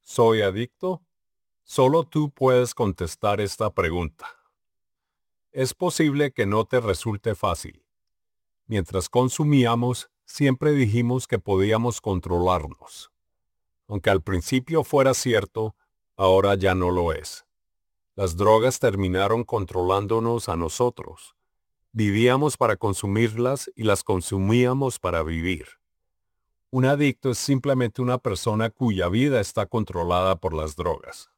¿Soy adicto? Solo tú puedes contestar esta pregunta. Es posible que no te resulte fácil. Mientras consumíamos, siempre dijimos que podíamos controlarnos. Aunque al principio fuera cierto, ahora ya no lo es. Las drogas terminaron controlándonos a nosotros. Vivíamos para consumirlas y las consumíamos para vivir. Un adicto es simplemente una persona cuya vida está controlada por las drogas.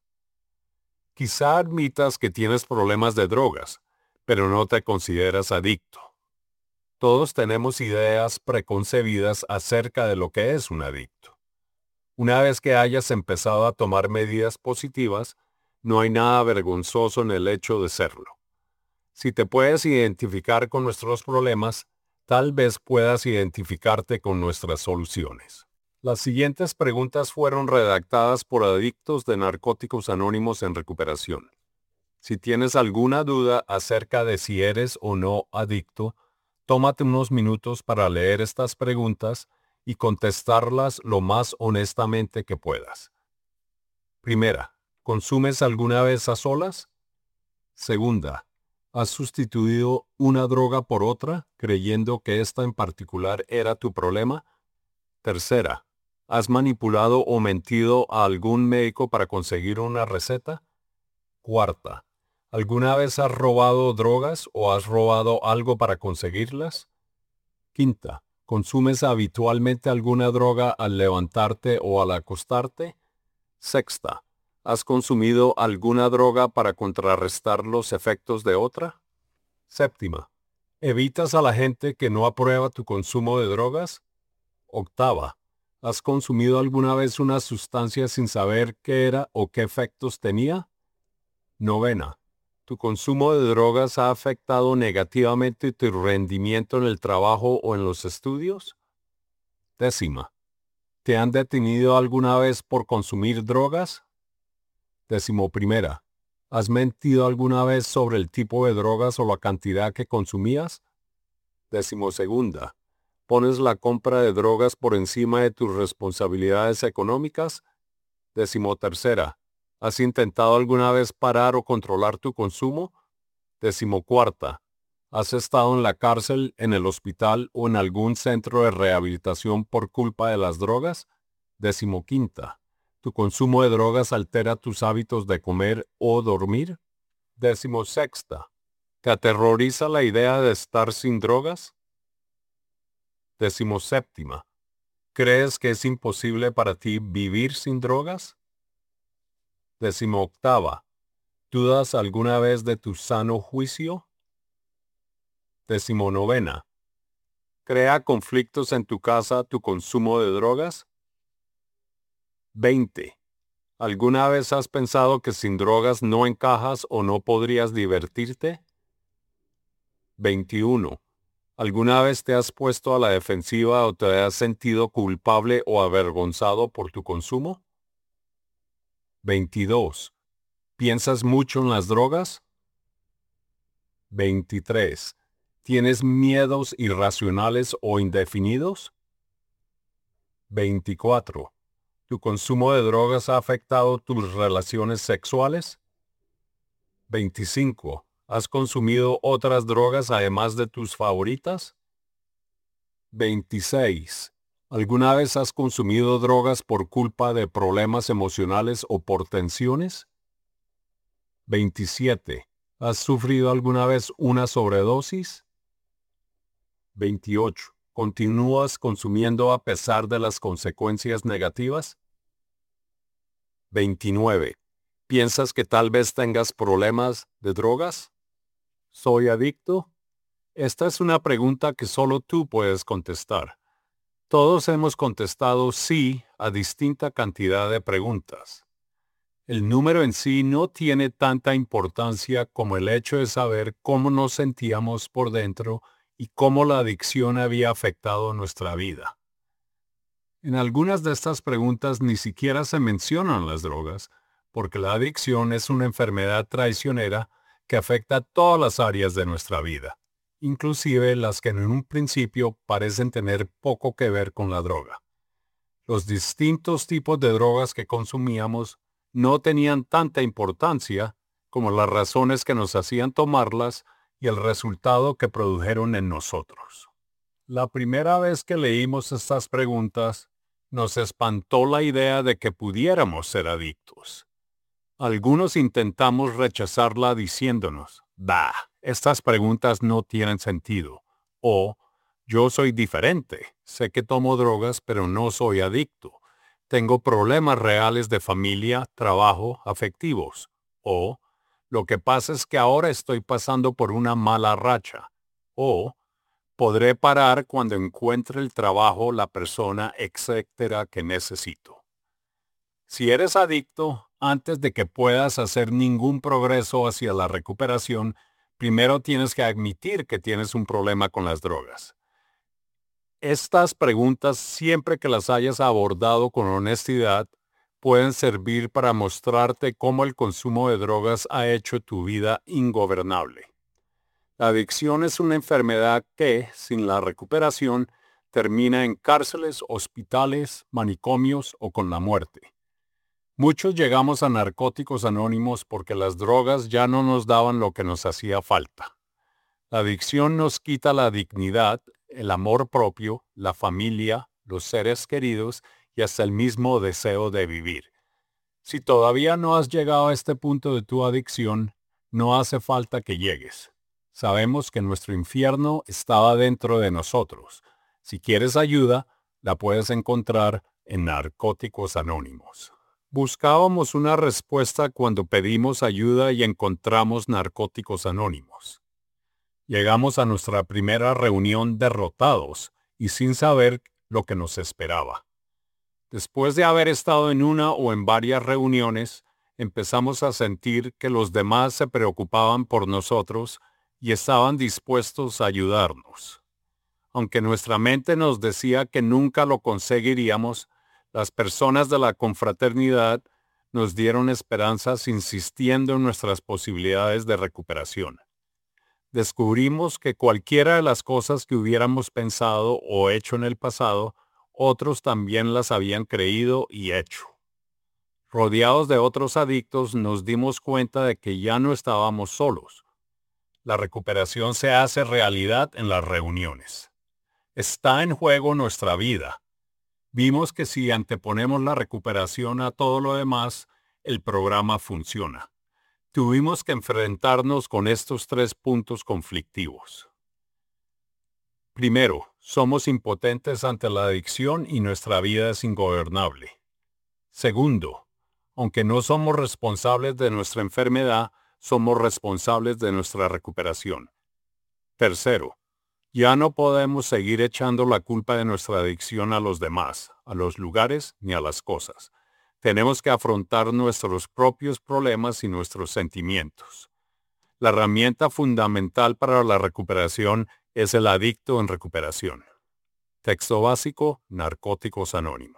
Quizá admitas que tienes problemas de drogas, pero no te consideras adicto. Todos tenemos ideas preconcebidas acerca de lo que es un adicto. Una vez que hayas empezado a tomar medidas positivas, no hay nada vergonzoso en el hecho de serlo. Si te puedes identificar con nuestros problemas, tal vez puedas identificarte con nuestras soluciones. Las siguientes preguntas fueron redactadas por adictos de Narcóticos Anónimos en recuperación. Si tienes alguna duda acerca de si eres o no adicto, tómate unos minutos para leer estas preguntas y contestarlas lo más honestamente que puedas. Primera, ¿consumes alguna vez a solas? Segunda, ¿has sustituido una droga por otra, creyendo que esta en particular era tu problema? Tercera, ¿has manipulado o mentido a algún médico para conseguir una receta? Cuarta, ¿alguna vez has robado drogas o has robado algo para conseguirlas? Quinta, ¿consumes habitualmente alguna droga al levantarte o al acostarte? Sexta, ¿has consumido alguna droga para contrarrestar los efectos de otra? Séptima, ¿evitas a la gente que no aprueba tu consumo de drogas? Octava, ¿has consumido alguna vez una sustancia sin saber qué era o qué efectos tenía? Novena, ¿tu consumo de drogas ha afectado negativamente tu rendimiento en el trabajo o en los estudios? Décima, ¿te han detenido alguna vez por consumir drogas? Decimoprimera, ¿has mentido alguna vez sobre el tipo de drogas o la cantidad que consumías? Decimosegunda, ¿pones la compra de drogas por encima de tus responsabilidades económicas? Decimotercera, ¿has intentado alguna vez parar o controlar tu consumo? Decimocuarta, ¿has estado en la cárcel, en el hospital o en algún centro de rehabilitación por culpa de las drogas? Decimoquinta, ¿tu consumo de drogas altera tus hábitos de comer o dormir? Decimosexta, ¿te aterroriza la idea de estar sin drogas? Decimoséptima, ¿crees que es imposible para ti vivir sin drogas? Decimoctava, ¿dudas alguna vez de tu sano juicio? Decimonovena, ¿crea conflictos en tu casa tu consumo de drogas? 20. ¿Alguna vez has pensado que sin drogas no encajas o no podrías divertirte? 21. ¿Alguna vez te has puesto a la defensiva o te has sentido culpable o avergonzado por tu consumo? 22. ¿Piensas mucho en las drogas? 23. ¿Tienes miedos irracionales o indefinidos? 24. ¿Tu consumo de drogas ha afectado tus relaciones sexuales? 25. ¿Has consumido otras drogas además de tus favoritas? 26. ¿Alguna vez has consumido drogas por culpa de problemas emocionales o por tensiones? 27. ¿Has sufrido alguna vez una sobredosis? 28. ¿Continúas consumiendo a pesar de las consecuencias negativas? 29. ¿Piensas que tal vez tengas problemas de drogas? ¿Soy adicto? Esta es una pregunta que solo tú puedes contestar. Todos hemos contestado sí a distinta cantidad de preguntas. El número en sí no tiene tanta importancia como el hecho de saber cómo nos sentíamos por dentro y cómo la adicción había afectado nuestra vida. En algunas de estas preguntas ni siquiera se mencionan las drogas, porque la adicción es una enfermedad traicionera que afecta todas las áreas de nuestra vida, inclusive las que en un principio parecen tener poco que ver con la droga. Los distintos tipos de drogas que consumíamos no tenían tanta importancia como las razones que nos hacían tomarlas y el resultado que produjeron en nosotros. La primera vez que leímos estas preguntas, nos espantó la idea de que pudiéramos ser adictos. Algunos intentamos rechazarla diciéndonos, «Bah, estas preguntas no tienen sentido», o «Yo soy diferente, sé que tomo drogas, pero no soy adicto. Tengo problemas reales de familia, trabajo, afectivos», o «Lo que pasa es que ahora estoy pasando por una mala racha», o «Podré parar cuando encuentre el trabajo, la persona, etcétera, que necesito». Si eres adicto, antes de que puedas hacer ningún progreso hacia la recuperación, primero tienes que admitir que tienes un problema con las drogas. Estas preguntas, siempre que las hayas abordado con honestidad, pueden servir para mostrarte cómo el consumo de drogas ha hecho tu vida ingobernable. La adicción es una enfermedad que, sin la recuperación, termina en cárceles, hospitales, manicomios o con la muerte. Muchos llegamos a Narcóticos Anónimos porque las drogas ya no nos daban lo que nos hacía falta. La adicción nos quita la dignidad, el amor propio, la familia, los seres queridos y hasta el mismo deseo de vivir. Si todavía no has llegado a este punto de tu adicción, no hace falta que llegues. Sabemos que nuestro infierno estaba dentro de nosotros. Si quieres ayuda, la puedes encontrar en Narcóticos Anónimos. Buscábamos una respuesta cuando pedimos ayuda y encontramos Narcóticos Anónimos. Llegamos a nuestra primera reunión derrotados y sin saber lo que nos esperaba. Después de haber estado en una o en varias reuniones, empezamos a sentir que los demás se preocupaban por nosotros y estaban dispuestos a ayudarnos. Aunque nuestra mente nos decía que nunca lo conseguiríamos, las personas de la confraternidad nos dieron esperanzas insistiendo en nuestras posibilidades de recuperación. Descubrimos que cualquiera de las cosas que hubiéramos pensado o hecho en el pasado, otros también las habían creído y hecho. Rodeados de otros adictos, nos dimos cuenta de que ya no estábamos solos. La recuperación se hace realidad en las reuniones. Está en juego nuestra vida. Vimos que si anteponemos la recuperación a todo lo demás, el programa funciona. Tuvimos que enfrentarnos con estos 3 puntos conflictivos. Primero, somos impotentes ante la adicción y nuestra vida es ingobernable. Segundo, aunque no somos responsables de nuestra enfermedad, somos responsables de nuestra recuperación. Tercero, ya no podemos seguir echando la culpa de nuestra adicción a los demás, a los lugares ni a las cosas. Tenemos que afrontar nuestros propios problemas y nuestros sentimientos. La herramienta fundamental para la recuperación es el adicto en recuperación. Texto básico, Narcóticos Anónimos.